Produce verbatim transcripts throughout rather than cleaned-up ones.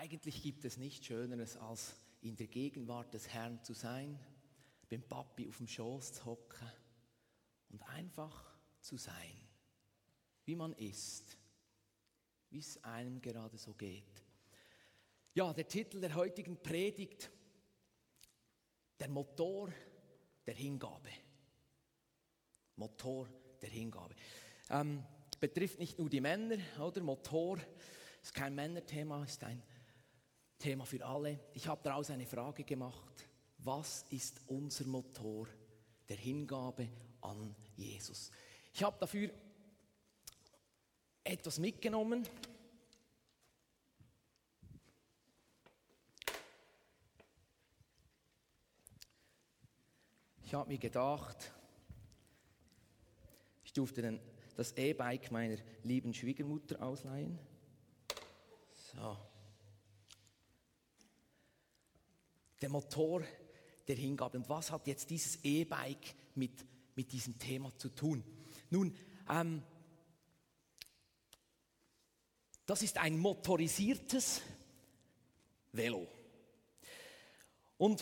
Eigentlich gibt es nichts Schöneres, als in der Gegenwart des Herrn zu sein, beim Papi auf dem Schoß zu hocken und einfach zu sein, wie man ist, wie es einem gerade so geht. Ja, der Titel der heutigen Predigt, der Motor der Hingabe. Motor der Hingabe. Ähm, betrifft nicht nur die Männer, oder? Motor ist kein Männerthema, ist ein Thema für alle. Ich habe daraus eine Frage gemacht. Was ist unser Motor der Hingabe an Jesus? Ich habe dafür etwas mitgenommen. Ich habe mir gedacht, ich durfte den, das E-Bike meiner lieben Schwiegermutter ausleihen. So. Der Motor der Hingabe. Und was hat jetzt dieses E-Bike mit, mit diesem Thema zu tun? Nun, ähm, das ist ein motorisiertes Velo. Und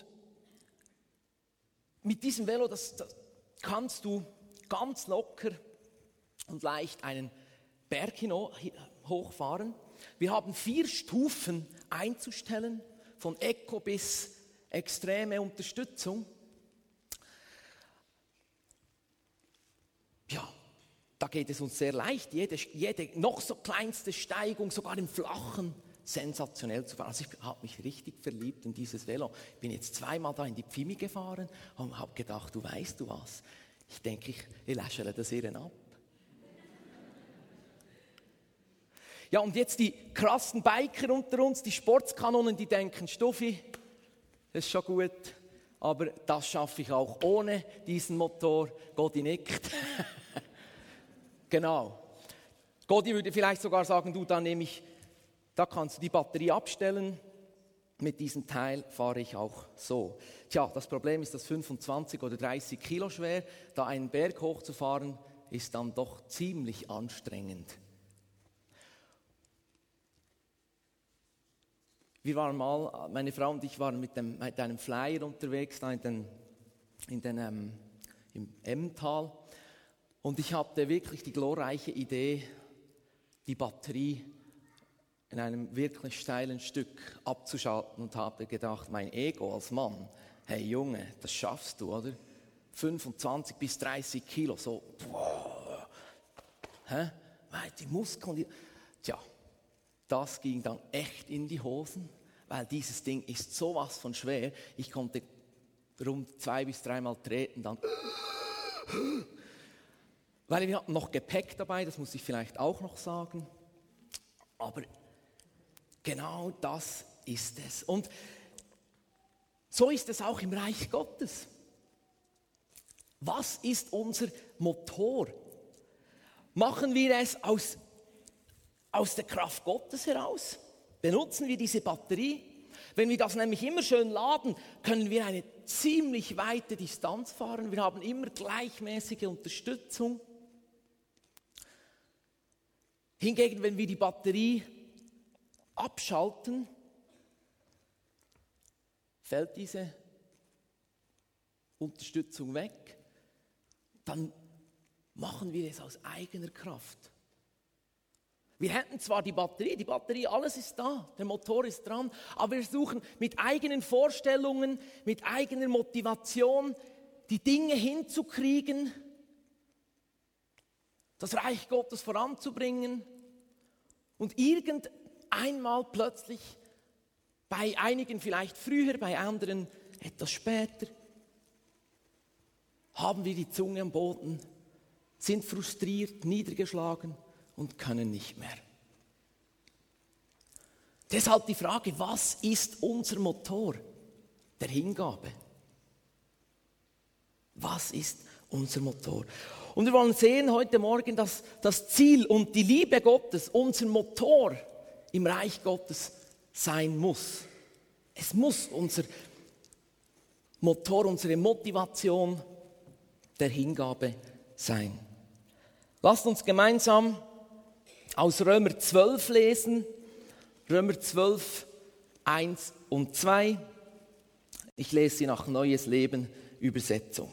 mit diesem Velo, das, das kannst du ganz locker und leicht einen Berg hino, hochfahren. Wir haben vier Stufen einzustellen, von Eco bis extreme Unterstützung. Ja, da geht es uns sehr leicht, jede, jede noch so kleinste Steigung, sogar im Flachen, sensationell zu fahren. Also ich habe mich richtig verliebt in dieses Velo. Ich bin jetzt zweimal da in die Pfimi gefahren und habe gedacht, du weißt du was, ich denke, ich, ich lächle das ihren ab. Ja, und jetzt die krassen Biker unter uns, die Sportskanonen, die denken, Stuffi, das ist schon gut, aber das schaffe ich auch ohne diesen Motor. Godi nickt. Genau. Godi würde vielleicht sogar sagen, du, da nehme ich, da kannst du die Batterie abstellen. Mit diesem Teil fahre ich auch so. Tja, das Problem ist, dass fünfundzwanzig oder dreißig Kilo schwer, da einen Berg hochzufahren, ist dann doch ziemlich anstrengend. Wir waren mal, meine Frau und ich waren mit, dem, mit einem Flyer unterwegs, da in den, in den, ähm, im Emmental. Und ich hatte wirklich die glorreiche Idee, die Batterie in einem wirklich steilen Stück abzuschalten und habe gedacht, mein Ego als Mann, hey Junge, das schaffst du, oder? fünfundzwanzig bis dreißig Kilo, so, boah, hä? Die Muskeln, die, tja, das ging dann echt in die Hosen, weil dieses Ding ist sowas von schwer. Ich konnte rund zwei bis dreimal treten, dann, weil wir hatten noch Gepäck dabei, das muss ich vielleicht auch noch sagen. Aber genau das ist es. Und so ist es auch im Reich Gottes. Was ist unser Motor? Machen wir es aus, aus der Kraft Gottes heraus? Benutzen wir diese Batterie? Wenn wir das nämlich immer schön laden, können wir eine ziemlich weite Distanz fahren. Wir haben immer gleichmäßige Unterstützung. Hingegen, wenn wir die Batterie abschalten, fällt diese Unterstützung weg, dann machen wir es aus eigener Kraft. Wir hätten zwar die Batterie, die Batterie, alles ist da, der Motor ist dran, aber wir versuchen mit eigenen Vorstellungen, mit eigener Motivation die Dinge hinzukriegen, das Reich Gottes voranzubringen und irgendeinmal plötzlich, bei einigen vielleicht früher, bei anderen etwas später, haben wir die Zunge am Boden, sind frustriert, niedergeschlagen und können nicht mehr. Deshalb die Frage, was ist unser Motor der Hingabe? Was ist unser Motor? Und wir wollen sehen heute Morgen, dass das Ziel und die Liebe Gottes unser Motor im Reich Gottes sein muss. Es muss unser Motor, unsere Motivation der Hingabe sein. Lasst uns gemeinsam aus Römer zwölf lesen. Römer zwölf, eins und zwei. Ich lese sie nach Neues Leben Übersetzung.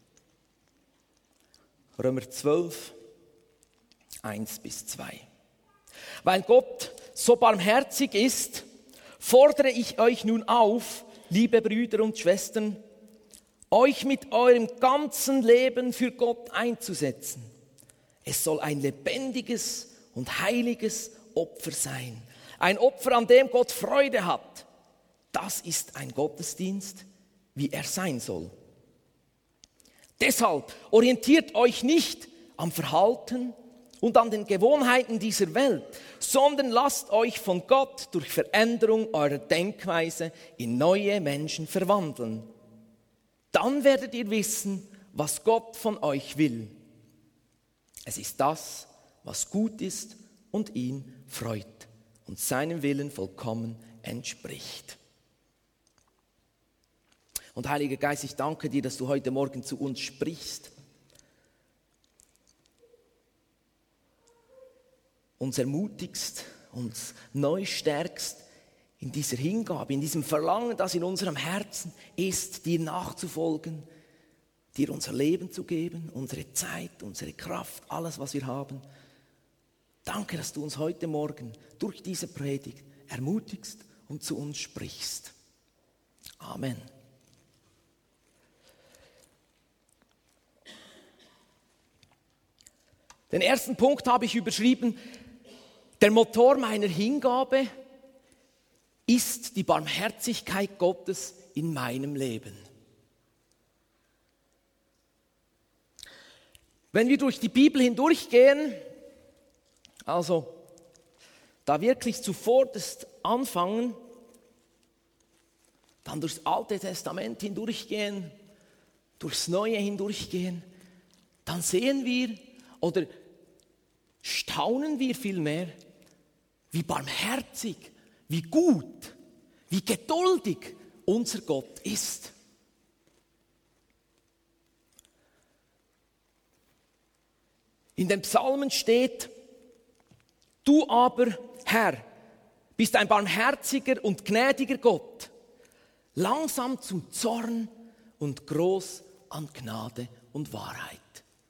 Römer zwölf, eins bis zwei. Weil Gott so barmherzig ist, fordere ich euch nun auf, liebe Brüder und Schwestern, euch mit eurem ganzen Leben für Gott einzusetzen. Es soll ein lebendiges und heiliges Opfer sein. Ein Opfer, an dem Gott Freude hat. Das ist ein Gottesdienst, wie er sein soll. Deshalb orientiert euch nicht am Verhalten und an den Gewohnheiten dieser Welt, sondern lasst euch von Gott durch Veränderung eurer Denkweise in neue Menschen verwandeln. Dann werdet ihr wissen, was Gott von euch will. Es ist das, was gut ist und ihn freut und seinem Willen vollkommen entspricht. Und Heiliger Geist, ich danke dir, dass du heute Morgen zu uns sprichst, uns ermutigst, uns neu stärkst in dieser Hingabe, in diesem Verlangen, das in unserem Herzen ist, dir nachzufolgen, dir unser Leben zu geben, unsere Zeit, unsere Kraft, alles, was wir haben. Danke, dass du uns heute Morgen durch diese Predigt ermutigst und zu uns sprichst. Amen. Den ersten Punkt habe ich überschrieben: Der Motor meiner Hingabe ist die Barmherzigkeit Gottes in meinem Leben. Wenn wir durch die Bibel hindurchgehen, also da wirklich zuvorderst anfangen, dann durchs Alte Testament hindurchgehen, durchs Neue hindurchgehen, dann sehen wir oder staunen wir vielmehr, wie barmherzig, wie gut, wie geduldig unser Gott ist. In den Psalmen steht: Du aber, Herr, bist ein barmherziger und gnädiger Gott, langsam zum Zorn und groß an Gnade und Wahrheit.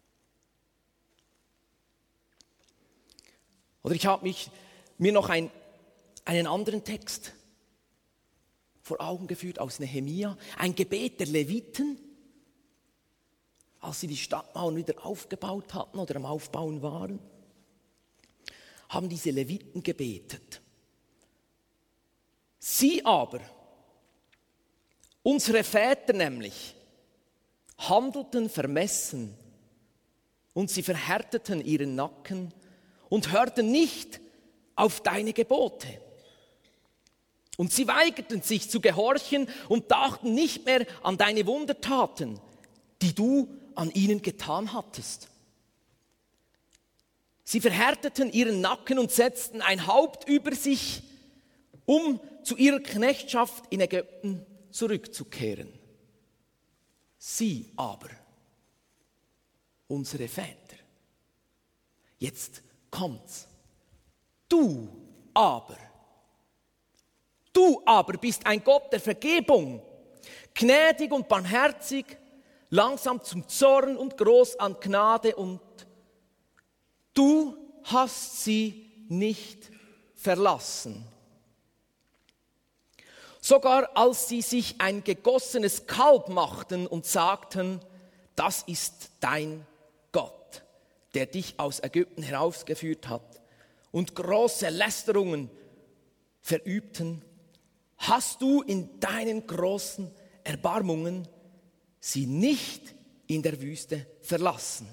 Oder ich habe mich, mir noch ein, einen anderen Text vor Augen geführt aus Nehemia, ein Gebet der Leviten, als sie die Stadtmauern wieder aufgebaut hatten oder am Aufbauen waren, haben diese Leviten gebetet. Sie aber, unsere Väter nämlich, handelten vermessen und sie verhärteten ihren Nacken und hörten nicht auf deine Gebote. Und sie weigerten sich zu gehorchen und dachten nicht mehr an deine Wundertaten, die du an ihnen getan hattest. Sie verhärteten ihren Nacken und setzten ein Haupt über sich, um zu ihrer Knechtschaft in Ägypten zurückzukehren. Sie aber, unsere Väter, jetzt kommt's. Du aber, du aber bist ein Gott der Vergebung, gnädig und barmherzig, langsam zum Zorn und groß an Gnade, und du hast sie nicht verlassen. Sogar als sie sich ein gegossenes Kalb machten und sagten: Das ist dein Gott, der dich aus Ägypten herausgeführt hat, und große Lästerungen verübten, hast du in deinen großen Erbarmungen sie nicht in der Wüste verlassen.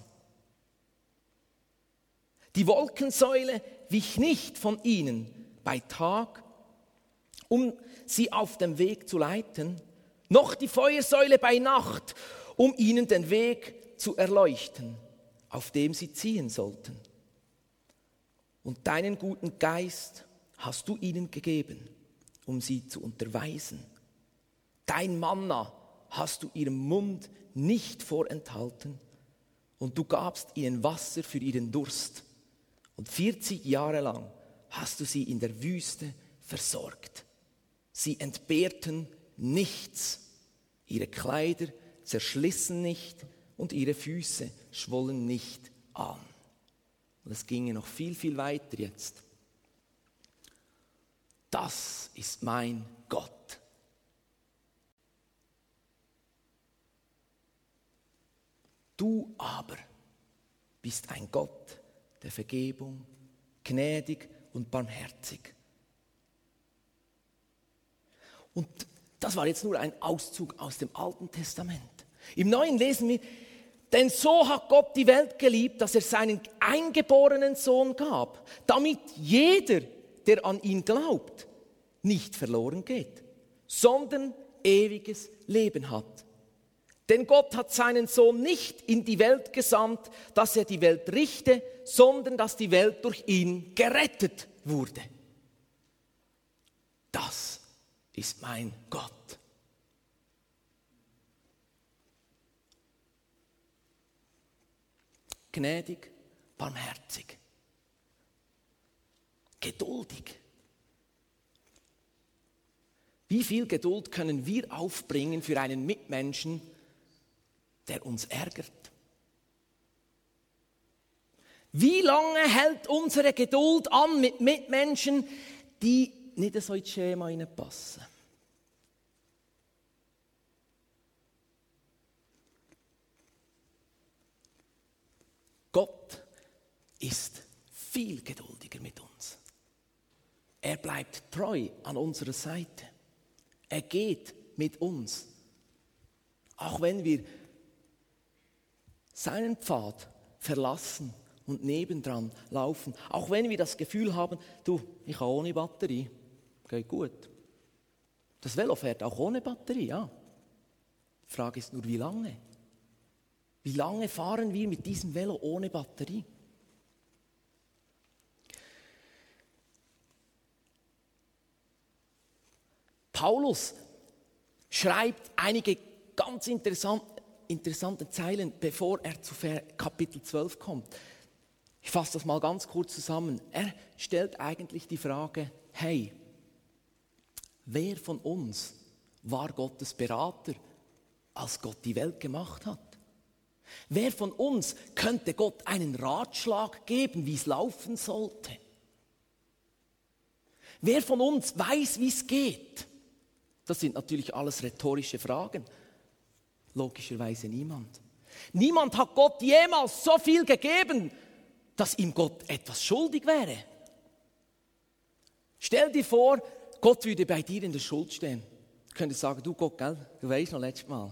Die Wolkensäule wich nicht von ihnen bei Tag, um sie auf dem Weg zu leiten, noch die Feuersäule bei Nacht, um ihnen den Weg zu erleuchten, auf dem sie ziehen sollten. Und deinen guten Geist hast du ihnen gegeben, um sie zu unterweisen. Dein Manna hast du ihrem Mund nicht vorenthalten, und du gabst ihnen Wasser für ihren Durst. Und vierzig Jahre lang hast du sie in der Wüste versorgt. Sie entbehrten nichts. Ihre Kleider zerschlissen nicht und ihre Füße schwollen nicht an. Und es ginge noch viel, viel weiter jetzt. Das ist mein Gott. Du aber bist ein Gott der Vergebung, gnädig und barmherzig. Und das war jetzt nur ein Auszug aus dem Alten Testament. Im Neuen lesen wir, denn so hat Gott die Welt geliebt, dass er seinen eingeborenen Sohn gab, damit jeder, der an ihn glaubt, nicht verloren geht, sondern ewiges Leben hat. Denn Gott hat seinen Sohn nicht in die Welt gesandt, dass er die Welt richte, sondern dass die Welt durch ihn gerettet wurde. Das ist mein Gott. Gnädig, barmherzig, geduldig. Wie viel Geduld können wir aufbringen für einen Mitmenschen, der uns ärgert? Wie lange hält unsere Geduld an mit Mitmenschen, die nicht so ins Schema hineinpassen? Gott ist viel geduldiger mit uns. Er bleibt treu an unserer Seite. Er geht mit uns. Auch wenn wir seinen Pfad verlassen und nebendran laufen. Auch wenn wir das Gefühl haben, du, ich habe ohne Batterie. Geht gut. Das Velo fährt auch ohne Batterie, ja. Die Frage ist nur, wie lange? Wie lange fahren wir mit diesem Velo ohne Batterie? Paulus schreibt einige ganz interessante, interessante Zeilen, bevor er zu Kapitel zwölf kommt. Ich fasse das mal ganz kurz zusammen. Er stellt eigentlich die Frage, hey, wer von uns war Gottes Berater, als Gott die Welt gemacht hat? Wer von uns könnte Gott einen Ratschlag geben, wie es laufen sollte? Wer von uns weiß, wie es geht? Das sind natürlich alles rhetorische Fragen. Logischerweise niemand. Niemand hat Gott jemals so viel gegeben, dass ihm Gott etwas schuldig wäre. Stell dir vor, Gott würde bei dir in der Schuld stehen. Du könntest sagen, du Gott, gell, du weißt noch letztes Mal.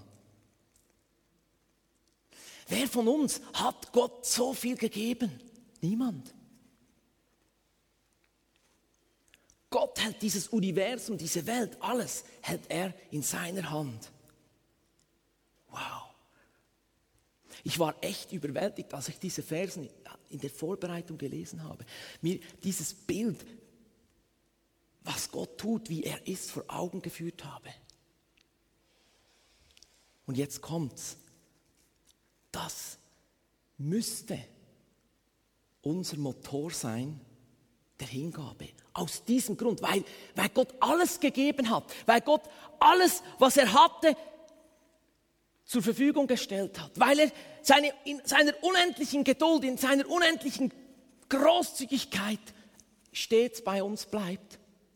Wer von uns hat Gott so viel gegeben? Niemand. Gott hält dieses Universum, diese Welt, alles hält er in seiner Hand. Wow. Ich war echt überwältigt, als ich diese Versen in der Vorbereitung gelesen habe. Mir dieses Bild, was Gott tut, wie er ist, vor Augen geführt habe. Und jetzt kommt's. Das müsste unser Motor sein, der Hingabe. Aus diesem Grund, weil, weil Gott alles gegeben hat, weil Gott alles, was er hatte, zur Verfügung gestellt hat, weil er seine, in seiner unendlichen Geduld, in seiner unendlichen Großzügigkeit stets bei uns bleibt,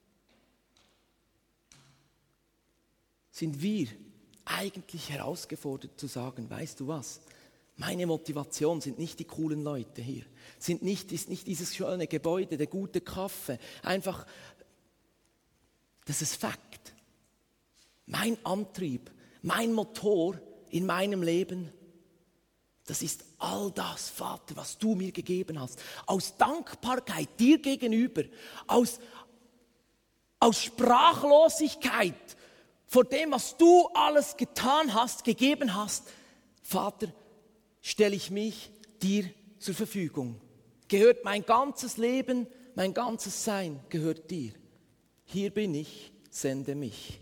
sind wir eigentlich herausgefordert zu sagen, weißt du was? Meine Motivation sind nicht die coolen Leute hier, sind nicht, ist nicht dieses schöne Gebäude, der gute Kaffee, einfach, das ist Fakt. Mein Antrieb, mein Motor in meinem Leben, das ist all das, Vater, was du mir gegeben hast. Aus Dankbarkeit dir gegenüber, aus, aus Sprachlosigkeit vor dem, was du alles getan hast, gegeben hast, Vater, stelle ich mich dir zur Verfügung. Gehört mein ganzes Leben, mein ganzes Sein gehört dir. Hier bin ich, sende mich.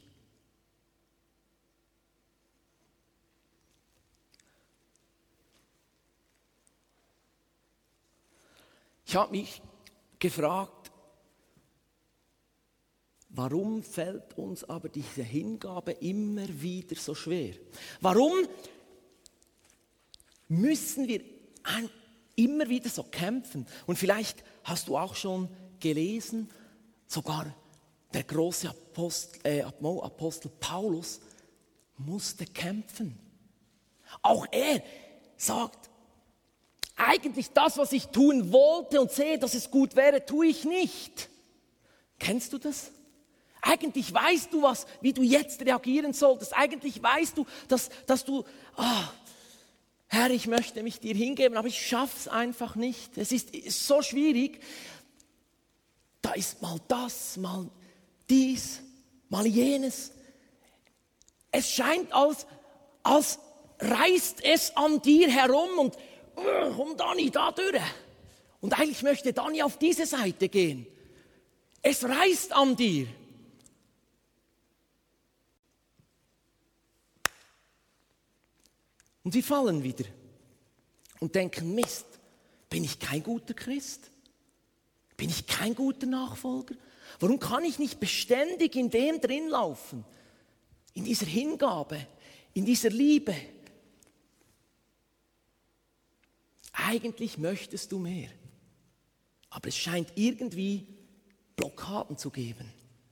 Ich habe mich gefragt, Warum fällt uns aber diese Hingabe immer wieder so schwer? Warum müssen wir ein, immer wieder so kämpfen? Und vielleicht hast du auch schon gelesen, sogar der große Apostel, äh, Apostel Paulus musste kämpfen. Auch er sagt, eigentlich das, was ich tun wollte und sehe, dass es gut wäre, tue ich nicht. Kennst du das? Eigentlich weißt du was, wie du jetzt reagieren solltest. Eigentlich weißt du, dass, dass du, ah, Herr, ich möchte mich dir hingeben, aber ich schaffe es einfach nicht. Es ist, ist so schwierig. Da ist mal das, mal dies, mal jenes. Es scheint, als, als reißt es an dir herum und uh, um Dani da durch. Und eigentlich möchte Dani auf diese Seite gehen. Es reißt an dir. Und wir fallen wieder und denken, Mist, bin ich kein guter Christ? Bin ich kein guter Nachfolger? Warum kann ich nicht beständig in dem drin laufen? In dieser Hingabe, in dieser Liebe. Eigentlich möchtest du mehr, aber es scheint irgendwie Blockaden zu geben.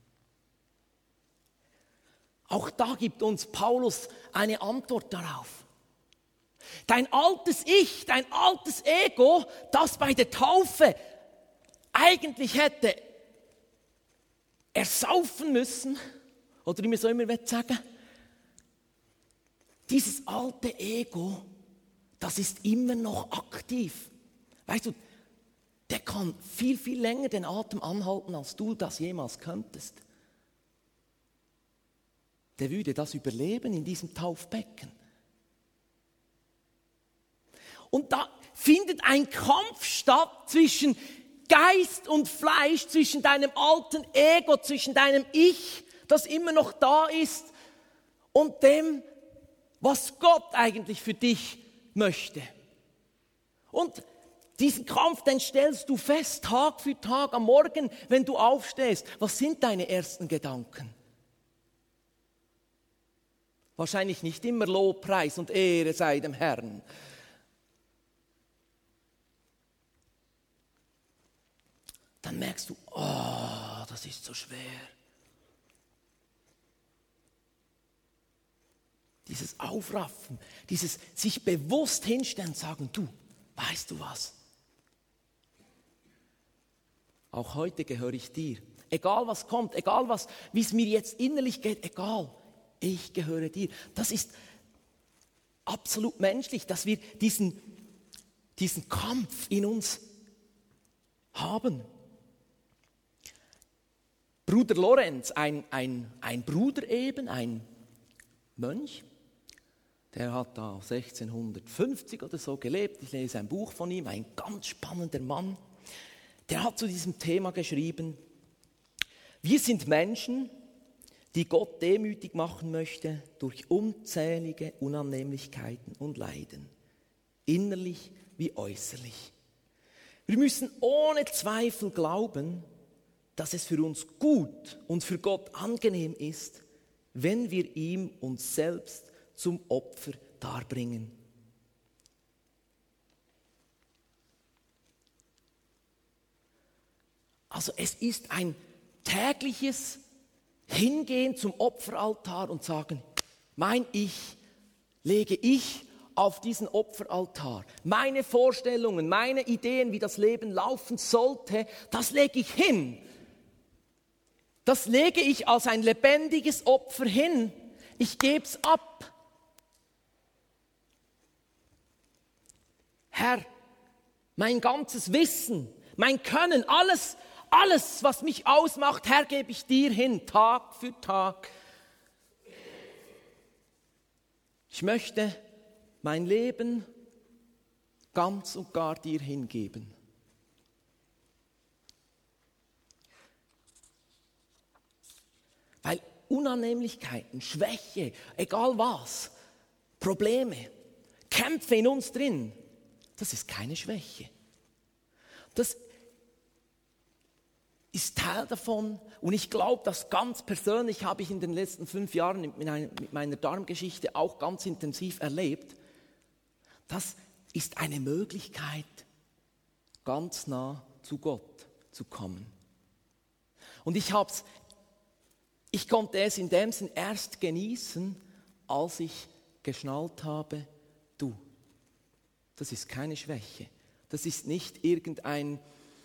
Auch da gibt uns Paulus eine Antwort darauf. Dein altes Ich, dein altes Ego, das bei der Taufe eigentlich hätte ersaufen müssen, oder wie man so immer sagen, dieses alte Ego, das ist immer noch aktiv. Weißt du, der kann viel, viel länger den Atem anhalten, als du das jemals könntest. Der würde das überleben in diesem Taufbecken. Und da findet ein Kampf statt zwischen Geist und Fleisch, zwischen deinem alten Ego, zwischen deinem Ich, das immer noch da ist, und dem, was Gott eigentlich für dich möchte. Und diesen Kampf, den stellst du fest, Tag für Tag, am Morgen, wenn du aufstehst. Was sind deine ersten Gedanken? Wahrscheinlich nicht immer Lobpreis und Ehre sei dem Herrn. Dann merkst du, oh, das ist so schwer. Dieses Aufraffen, dieses sich bewusst hinstellen und sagen, du, weißt du was? Auch heute gehöre ich dir. Egal was kommt, egal was, wie es mir jetzt innerlich geht, egal, ich gehöre dir. Das ist absolut menschlich, dass wir diesen, diesen Kampf in uns haben. Bruder Lorenz, ein, ein, ein Bruder eben, ein Mönch, der hat da sechzehnhundertfünfzig oder so gelebt. Ich lese ein Buch von ihm, ein ganz spannender Mann. Der hat zu diesem Thema geschrieben, wir sind Menschen, die Gott demütig machen möchte durch unzählige Unannehmlichkeiten und Leiden, innerlich wie äußerlich. Wir müssen ohne Zweifel glauben, dass es für uns gut und für Gott angenehm ist, wenn wir ihm uns selbst zum Opfer darbringen. Also es ist ein tägliches Hingehen zum Opferaltar und sagen, mein Ich lege ich auf diesen Opferaltar. Meine Vorstellungen, meine Ideen, wie das Leben laufen sollte, das lege ich hin. Das lege ich als ein lebendiges Opfer hin. Ich gebe es ab. Herr, mein ganzes Wissen, mein Können, alles, alles, was mich ausmacht, Herr, gebe ich dir hin, Tag für Tag. Ich möchte mein Leben ganz und gar dir hingeben. Weil Unannehmlichkeiten, Schwäche, egal was, Probleme, Kämpfe in uns drin, das ist keine Schwäche. Das, ist Teil davon. Und ich glaube, das ganz persönlich habe ich in den letzten fünf Jahren mit meiner Darmgeschichte auch ganz intensiv erlebt. Das ist eine Möglichkeit, ganz nah zu Gott zu kommen. Und ich hab's, ich konnte es in dem Sinn erst genießen, als ich geschnallt habe, du, das ist keine Schwäche. Das ist nicht irgendein,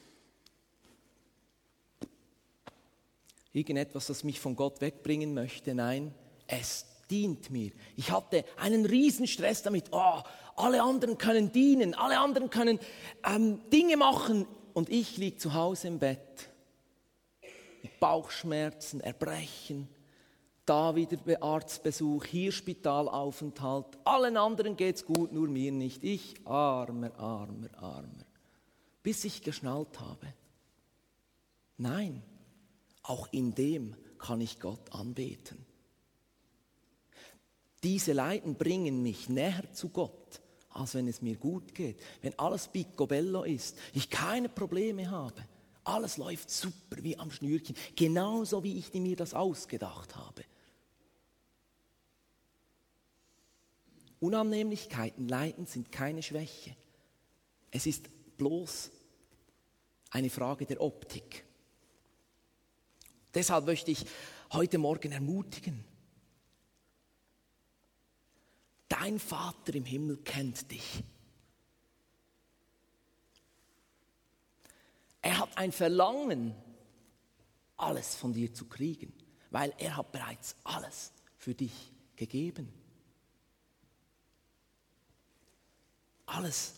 irgendetwas, das mich von Gott wegbringen möchte. Nein, es dient mir. Ich hatte einen riesen Stress damit. Oh, alle anderen können dienen, alle anderen können ähm, Dinge machen. Und ich liege zu Hause im Bett mit Bauchschmerzen, Erbrechen, da wieder Arztbesuch, hier Spitalaufenthalt. Allen anderen geht's gut, nur mir nicht. Ich, armer, armer, armer. Bis ich geschnallt habe. Nein, auch in dem kann ich Gott anbeten. Diese Leiden bringen mich näher zu Gott, als wenn es mir gut geht. Wenn alles picobello ist, ich keine Probleme habe. Alles läuft super wie am Schnürchen, genauso wie ich mir das ausgedacht habe. Unannehmlichkeiten, Leiden sind keine Schwäche. Es ist bloß eine Frage der Optik. Deshalb möchte ich heute Morgen ermutigen. Dein Vater im Himmel kennt dich. Er hat ein Verlangen, alles von dir zu kriegen, weil er hat bereits alles für dich gegeben. Alles.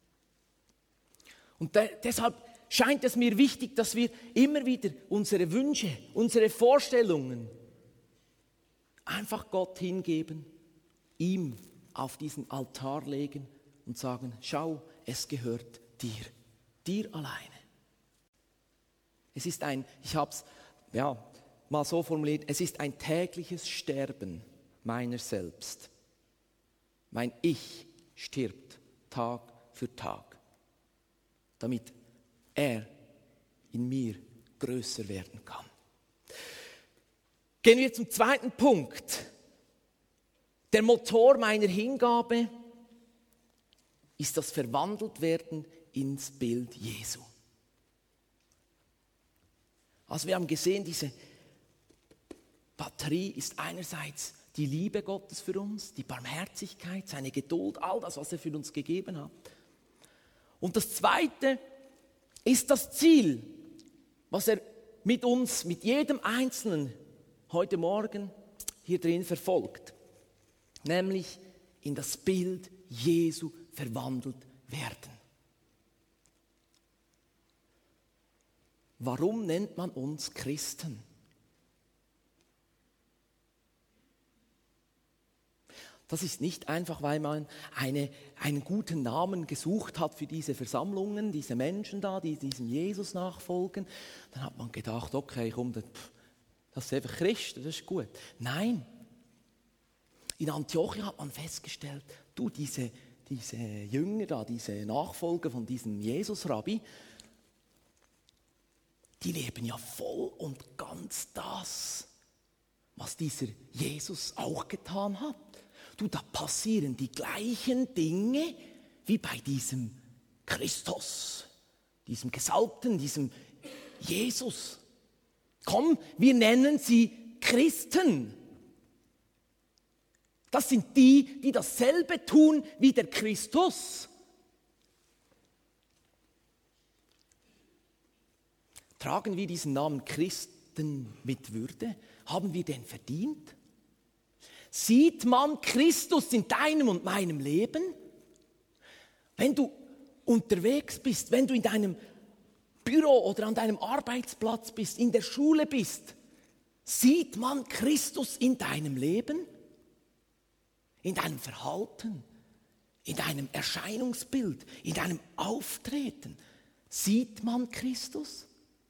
Und de- deshalb scheint es mir wichtig, dass wir immer wieder unsere Wünsche, unsere Vorstellungen einfach Gott hingeben, ihm auf diesen Altar legen und sagen, schau, es gehört dir, dir alleine. Es ist ein, ich habe es ja, mal so formuliert, es ist ein tägliches Sterben meiner selbst. Mein Ich stirbt Tag für Tag, damit er in mir größer werden kann. Gehen wir zum zweiten Punkt. Der Motor meiner Hingabe ist das Verwandeltwerden ins Bild Jesu. Also wir haben gesehen, diese Batterie ist einerseits die Liebe Gottes für uns, die Barmherzigkeit, seine Geduld, all das, was er für uns gegeben hat. Und das Zweite ist das Ziel, was er mit uns, mit jedem Einzelnen heute Morgen hier drin verfolgt. Nämlich in das Bild Jesu verwandelt werden. Warum nennt man uns Christen? Das ist nicht einfach, weil man eine, einen guten Namen gesucht hat für diese Versammlungen, diese Menschen da, die diesem Jesus nachfolgen. Dann hat man gedacht, okay, komm, das ist einfach Christ, das ist gut. Nein. In Antiochia hat man festgestellt, du, diese, diese Jünger da, diese Nachfolger von diesem Jesus-Rabbi, die leben ja voll und ganz das, was dieser Jesus auch getan hat. Du, da passieren die gleichen Dinge wie bei diesem Christus, diesem Gesalbten, diesem Jesus. Komm, wir nennen sie Christen. Das sind die, die dasselbe tun wie der Christus. Tragen wir diesen Namen Christen mit Würde? Haben wir den verdient? Sieht man Christus in deinem und meinem Leben? Wenn du unterwegs bist, wenn du in deinem Büro oder an deinem Arbeitsplatz bist, in der Schule bist, sieht man Christus in deinem Leben? In deinem Verhalten, in deinem Erscheinungsbild, in deinem Auftreten. Sieht man Christus?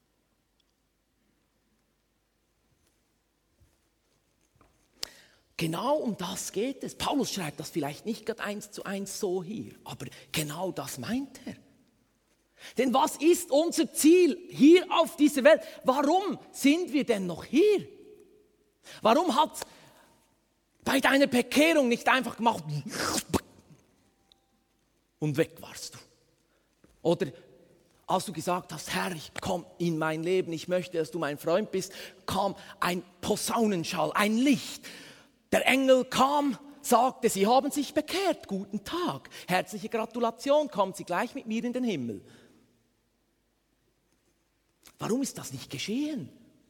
Genau um das geht es. Paulus schreibt das vielleicht nicht gerade eins zu eins so hier, aber genau das meint er. Denn was ist unser Ziel hier auf dieser Welt? Warum sind wir denn noch hier? Warum hat bei deiner Bekehrung nicht einfach gemacht und weg warst du? Oder als du gesagt hast, Herr, ich komm in mein Leben, ich möchte, dass du mein Freund bist, kam ein Posaunenschall, ein Licht. Der Engel kam, sagte, Sie haben sich bekehrt, guten Tag, herzliche Gratulation, kommen Sie gleich mit mir in den Himmel. Warum ist das nicht geschehen?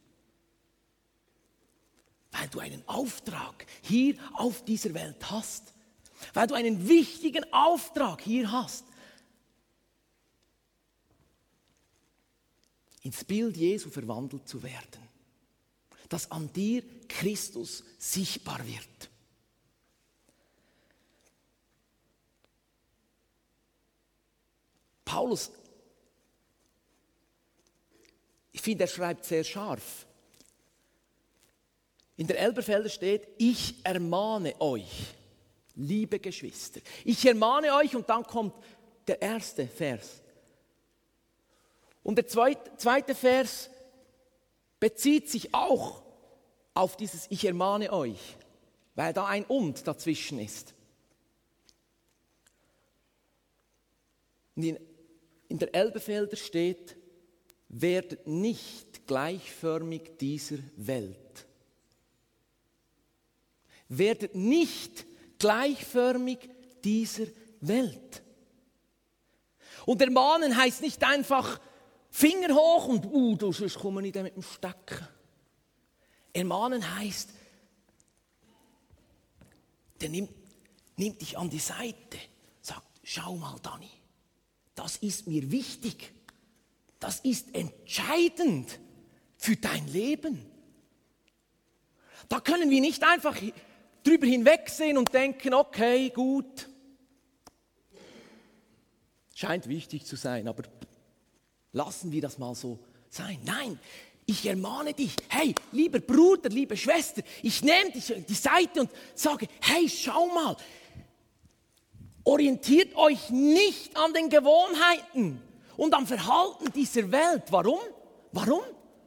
Weil du einen Auftrag hier auf dieser Welt hast. Weil du einen wichtigen Auftrag hier hast. Ins Bild Jesu verwandelt zu werden. Dass an dir Christus sichtbar wird. Paulus, ich finde, er schreibt sehr scharf. In der Elberfelder steht, ich ermahne euch, liebe Geschwister. Ich ermahne euch und dann kommt der erste Vers. Und der zweite, zweite Vers bezieht sich auch auf dieses Ich ermahne euch, weil da ein Und dazwischen ist. Und in, in der Elberfelder steht, werdet nicht gleichförmig dieser Welt. Werdet nicht gleichförmig dieser Welt. Und ermahnen heißt nicht einfach Finger hoch und uh, du, sonst komme ich da mit dem Stecken. Ermahnen heißt, der nimmt, nimmt dich an die Seite, sagt, schau mal, Dani, das ist mir wichtig. Das ist entscheidend für dein Leben. Da können wir nicht einfach drüber hinwegsehen und denken, okay, gut. Scheint wichtig zu sein, aber lassen wir das mal so sein. Nein, ich ermahne dich, hey, lieber Bruder, liebe Schwester, ich nehme dich an die Seite und sage, hey, schau mal, orientiert euch nicht an den Gewohnheiten und am Verhalten dieser Welt. Warum? Warum?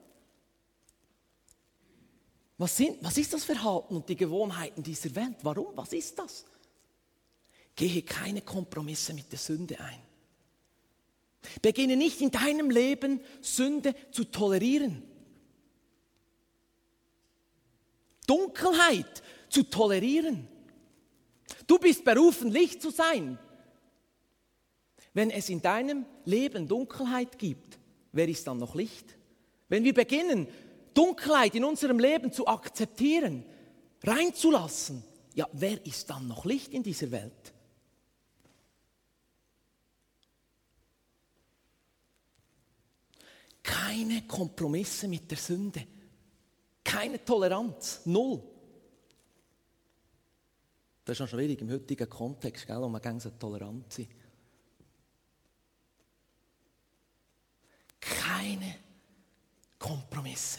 Was, sind, was ist das Verhalten und die Gewohnheiten dieser Welt? Warum? Was ist das? Gehe keine Kompromisse mit der Sünde ein. Beginne nicht in deinem Leben Sünde zu tolerieren. Dunkelheit zu tolerieren. Du bist berufen, Licht zu sein. Wenn es in deinem Leben Dunkelheit gibt, wer ist dann noch Licht? Wenn wir beginnen, Dunkelheit in unserem Leben zu akzeptieren, reinzulassen, ja, wer ist dann noch Licht in dieser Welt? Keine Kompromisse mit der Sünde. Keine Toleranz. Null. Das ist noch schwierig im heutigen Kontext, gell, wo man gerne so tolerant sein. Keine Kompromisse.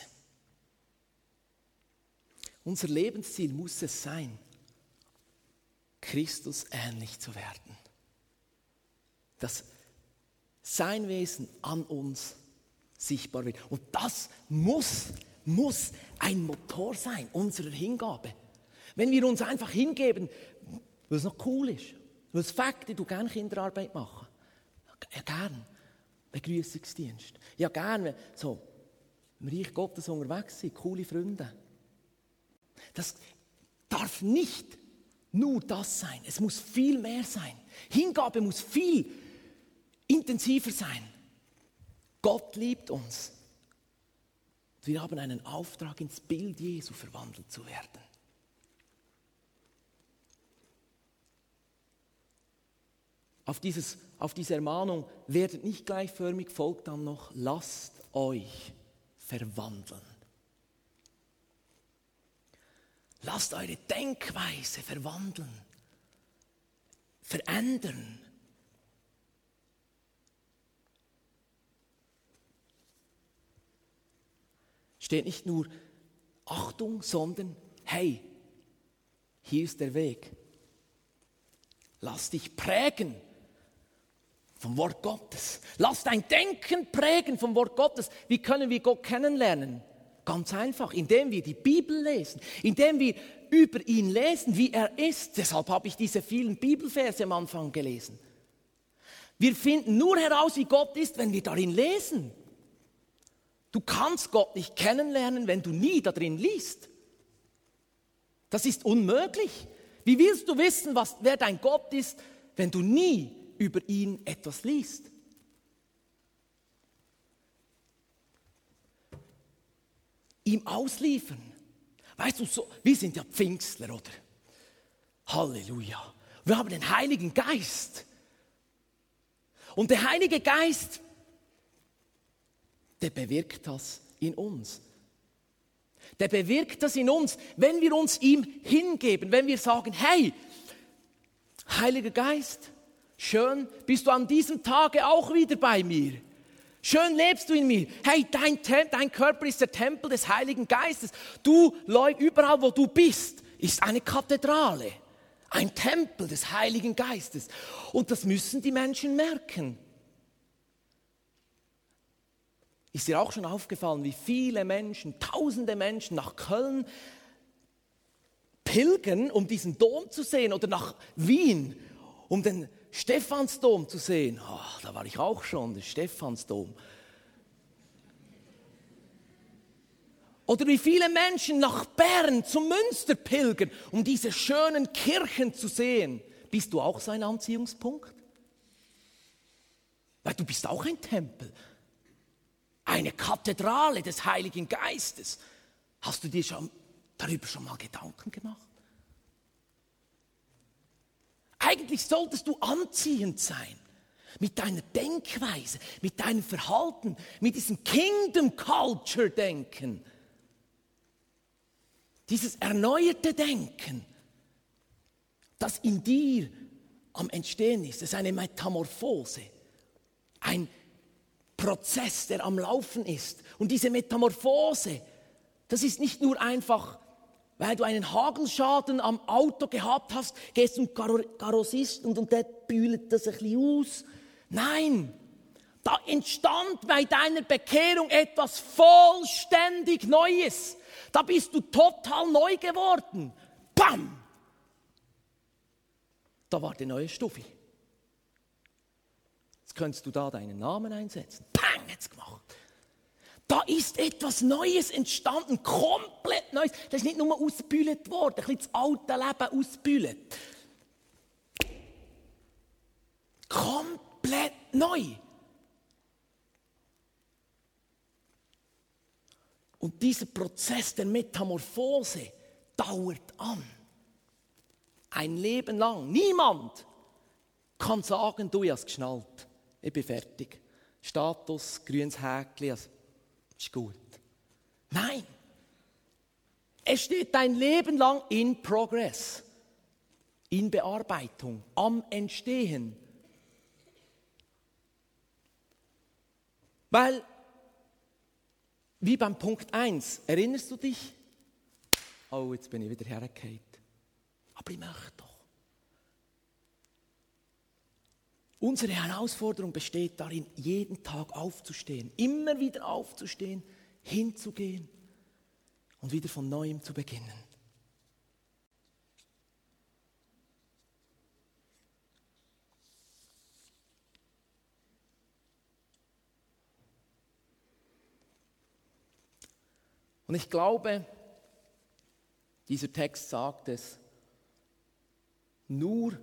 Unser Lebensziel muss es sein, Christus ähnlich zu werden. Dass sein Wesen an uns sichtbar wird. Und das muss, muss ein Motor sein, unserer Hingabe. Wenn wir uns einfach hingeben, weil es noch cool ist, weil es Fakt ist, du gerne Kinderarbeit machen. Ja, gern. Begrüßungsdienst. Ja, gerne. So, im Reich Gottes unterwegs sind, coole Freunde. Das darf nicht nur das sein. Es muss viel mehr sein. Hingabe muss viel intensiver sein. Gott liebt uns. Wir haben einen Auftrag, ins Bild Jesu verwandelt zu werden. Auf, dieses, auf diese Ermahnung, werdet nicht gleichförmig, folgt dann noch, lasst euch verwandeln. Lasst eure Denkweise verwandeln, verändern. Steht nicht nur Achtung, sondern hey, hier ist der Weg. Lass dich prägen vom Wort Gottes. Lass dein Denken prägen vom Wort Gottes. Wie können wir Gott kennenlernen? Ganz einfach, indem wir die Bibel lesen, indem wir über ihn lesen, wie er ist. Deshalb habe ich diese vielen Bibelverse am Anfang gelesen. Wir finden nur heraus, wie Gott ist, wenn wir darin lesen. Du kannst Gott nicht kennenlernen, wenn du nie darin liest. Das ist unmöglich. Wie willst du wissen, was, wer dein Gott ist, wenn du nie über ihn etwas liest? Ihm ausliefern. Weißt du, so, wir sind ja Pfingstler, oder? Halleluja. Wir haben den Heiligen Geist. Und der Heilige Geist, der bewirkt das in uns. Der bewirkt das in uns, wenn wir uns ihm hingeben, wenn wir sagen, hey, Heiliger Geist, schön bist du an diesem Tage auch wieder bei mir. Schön lebst du in mir. Hey, dein, Tem- dein Körper ist der Tempel des Heiligen Geistes. Du, überall wo du bist, ist eine Kathedrale. Ein Tempel des Heiligen Geistes. Und das müssen die Menschen merken. Ist dir auch schon aufgefallen, wie viele Menschen, tausende Menschen nach Köln pilgern, um diesen Dom zu sehen, oder nach Wien, um den Stephansdom zu sehen? Oh, da war ich auch schon, der Stephansdom. Oder wie viele Menschen nach Bern zum Münster pilgern, um diese schönen Kirchen zu sehen. Bist du auch so ein Anziehungspunkt? Weil du bist auch ein Tempel. Eine Kathedrale des Heiligen Geistes. Hast du dir schon, darüber schon mal Gedanken gemacht? Eigentlich solltest du anziehend sein. Mit deiner Denkweise, mit deinem Verhalten, mit diesem Kingdom Culture Denken. Dieses erneuerte Denken, das in dir am Entstehen ist. Das ist eine Metamorphose. Ein Prozess, der am Laufen ist. Und diese Metamorphose, das ist nicht nur einfach, weil du einen Hagelschaden am Auto gehabt hast, gehst zum Karossisten und, und der bühlt das ein bisschen aus. Nein, da entstand bei deiner Bekehrung etwas vollständig Neues. Da bist du total neu geworden. Bam! Da war die neue Stufe. Jetzt könntest du da deinen Namen einsetzen. Pang, jetzt gemacht. Da ist etwas Neues entstanden, komplett Neues. Das ist nicht nur ausgebühlt worden, ein bisschen das alte Leben ausgebühlt. Komplett neu. Und dieser Prozess der Metamorphose dauert an. Ein Leben lang. Niemand kann sagen, du, ich habe es geschnallt. Ich bin fertig. Status, grünes Häkchen, also, ist gut. Nein. Es steht dein Leben lang in Progress. In Bearbeitung. Am Entstehen. Weil, wie beim Punkt eins, erinnerst du dich? Oh, jetzt bin ich wieder hergefallen. Aber ich möchte doch. Unsere Herausforderung besteht darin, jeden Tag aufzustehen, immer wieder aufzustehen, hinzugehen und wieder von Neuem zu beginnen. Und ich glaube, dieser Text sagt es, nur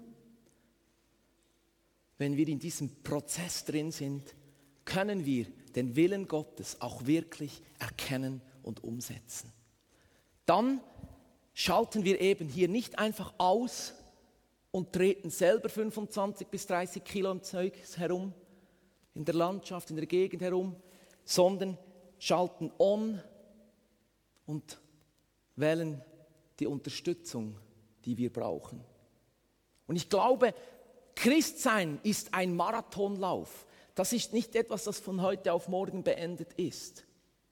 wenn wir in diesem Prozess drin sind, können wir den Willen Gottes auch wirklich erkennen und umsetzen. Dann schalten wir eben hier nicht einfach aus und treten selber fünfundzwanzig bis dreißig Kilo im Zeug herum, in der Landschaft, in der Gegend herum, sondern schalten on und wählen die Unterstützung, die wir brauchen. Und ich glaube, Christsein ist ein Marathonlauf. Das ist nicht etwas, das von heute auf morgen beendet ist.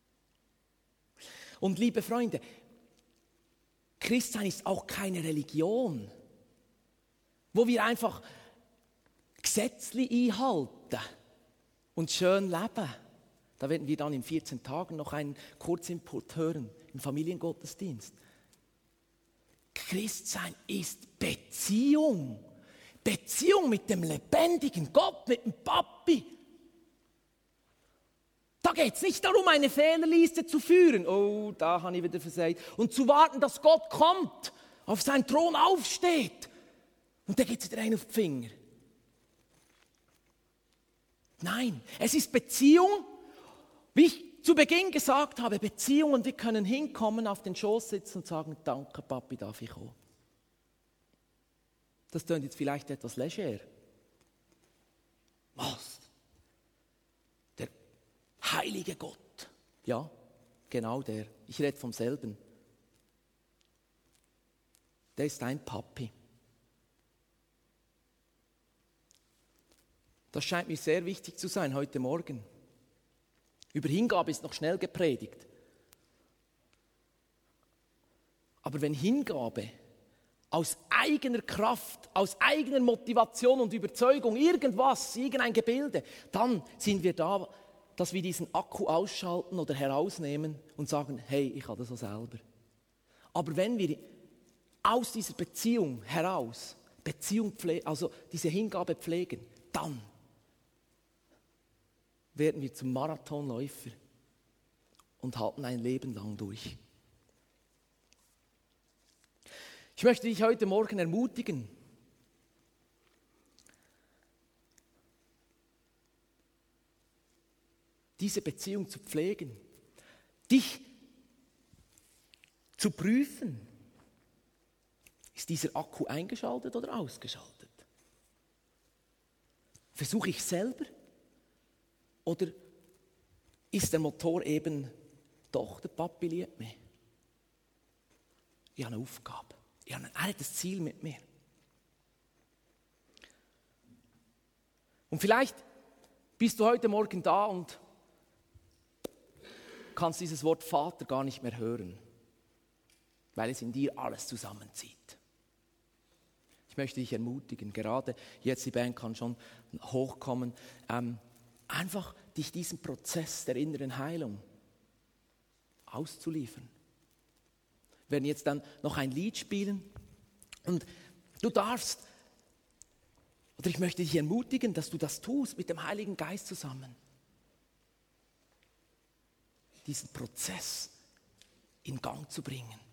Und liebe Freunde, Christsein ist auch keine Religion, wo wir einfach Gesetzli einhalten heiraten und schön leben. Da werden wir dann in vierzehn Tagen noch einen Kurzinput hören im Familiengottesdienst. Christsein ist Beziehung. Beziehung mit dem lebendigen Gott, mit dem Papi. Da geht es nicht darum, eine Fehlerliste zu führen. Oh, da habe ich wieder versagt. Und zu warten, dass Gott kommt, auf seinen Thron aufsteht. Und da geht es wieder rein auf die Finger. Nein, es ist Beziehung, wie ich zu Beginn gesagt habe, Beziehung, und wir können hinkommen, auf den Schoß sitzen und sagen, danke Papi, darf ich kommen. Das klingt jetzt vielleicht etwas leger. Was? Der heilige Gott. Ja, genau der. Ich rede vom selben. Der ist dein Papi. Das scheint mir sehr wichtig zu sein heute Morgen. Über Hingabe ist noch schnell gepredigt. Aber wenn Hingabe aus eigener Kraft, aus eigener Motivation und Überzeugung, irgendwas, irgendein Gebilde, dann sind wir da, dass wir diesen Akku ausschalten oder herausnehmen und sagen, hey, ich habe das so selber. Aber wenn wir aus dieser Beziehung heraus, Beziehung pflegen, also diese Hingabe pflegen, dann werden wir zum Marathonläufer und halten ein Leben lang durch. Ich möchte dich heute Morgen ermutigen, diese Beziehung zu pflegen, dich zu prüfen. Ist dieser Akku eingeschaltet oder ausgeschaltet? Versuche ich selber? Oder ist der Motor eben doch, der Papi liebt mich? Ich habe eine Aufgabe. Ich habe ein altes Ziel mit mir. Und vielleicht bist du heute Morgen da und kannst dieses Wort Vater gar nicht mehr hören, weil es in dir alles zusammenzieht. Ich möchte dich ermutigen, gerade jetzt, die Band kann schon hochkommen, ähm, einfach dich diesem Prozess der inneren Heilung auszuliefern. Wir werden jetzt dann noch ein Lied spielen und du darfst, oder ich möchte dich ermutigen, dass du das tust mit dem Heiligen Geist zusammen. Diesen Prozess in Gang zu bringen.